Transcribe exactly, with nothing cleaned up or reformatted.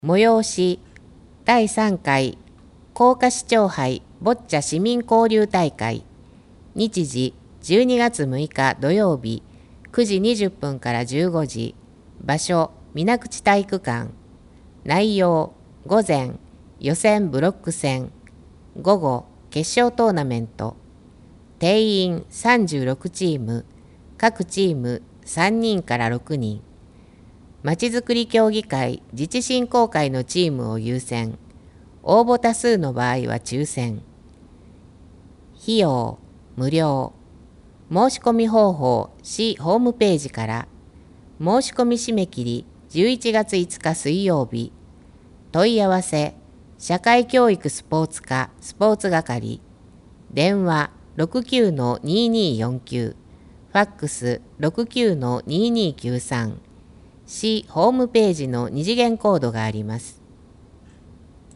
催しだいさんかい甲賀市長杯ボッチャ市民交流大会。日時じゅうにがつむいか土曜日くじにじゅっぷんからじゅうごじ。場所水口体育館。内容午前予選ブロック戦、午後決勝トーナメント。定員さんじゅうろくチーム、各チームさんにんからろくにん。まちづくり協議会自治振興会のチームを優先。応募多数の場合は抽選。費用無料。申し込み方法市ホームページから。申し込み締め切りじゅういちがついつか水曜日。問い合わせ社会教育スポーツ課スポーツ係。電話 ろくきゅうのにーにーよんきゅう、ファックス ろくきゅうのにーにーきゅうさん。市ホームページの二次元コードがあります。